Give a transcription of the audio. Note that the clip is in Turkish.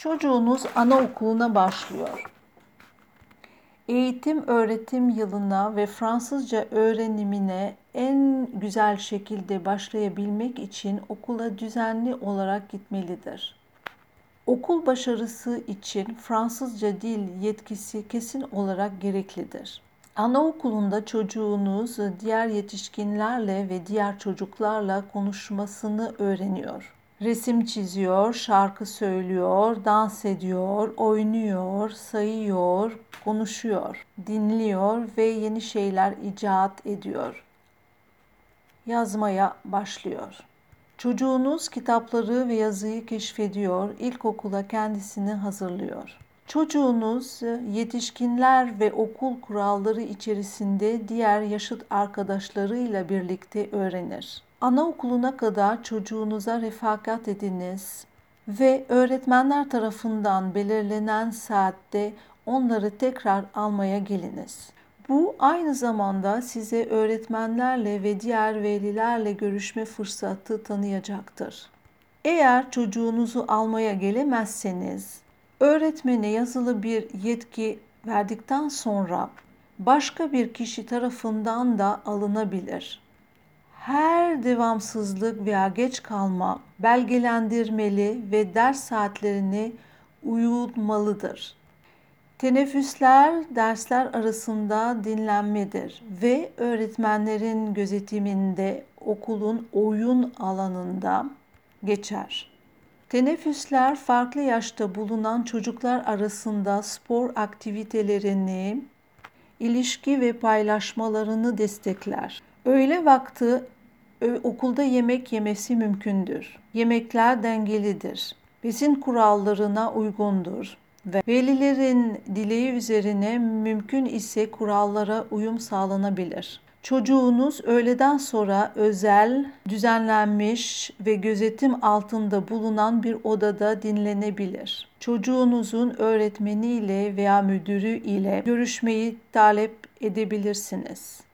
Çocuğunuz anaokuluna başlıyor. Eğitim öğretim yılına ve Fransızca öğrenimine en güzel şekilde başlayabilmek için okula düzenli olarak gitmelidir. Okul başarısı için Fransızca dil yetkisi kesin olarak gereklidir. Anaokulunda çocuğunuz diğer yetişkinlerle ve diğer çocuklarla konuşmasını öğreniyor. Resim çiziyor, şarkı söylüyor, dans ediyor, oynuyor, sayıyor, konuşuyor, dinliyor ve yeni şeyler icat ediyor. Yazmaya başlıyor. Çocuğunuz kitapları ve yazıyı keşfediyor, ilkokula kendisini hazırlıyor. Çocuğunuz yetişkinler ve okul kuralları içerisinde diğer yaşıt arkadaşlarıyla birlikte öğrenir. Anaokuluna kadar çocuğunuza refakat ediniz ve öğretmenler tarafından belirlenen saatte onları tekrar almaya geliniz. Bu aynı zamanda size öğretmenlerle ve diğer velilerle görüşme fırsatı tanıyacaktır. Eğer çocuğunuzu almaya gelemezseniz, öğretmene yazılı bir yetki verdikten sonra başka bir kişi tarafından da alınabilir. Her devamsızlık veya geç kalma belgelendirmeli ve ders saatlerine uyulmalıdır. Teneffüsler dersler arasında dinlenmedir ve öğretmenlerin gözetiminde okulun oyun alanında geçer. Teneffüsler farklı yaşta bulunan çocuklar arasında spor aktivitelerini, ilişki ve paylaşmalarını destekler. Öğle vakti okulda yemek yemesi mümkündür. Yemekler dengelidir. Besin kurallarına uygundur ve velilerin dileği üzerine mümkün ise kurallara uyum sağlanabilir. Çocuğunuz öğleden sonra özel, düzenlenmiş ve gözetim altında bulunan bir odada dinlenebilir. Çocuğunuzun öğretmeniyle veya müdürü ile görüşmeyi talep edebilirsiniz.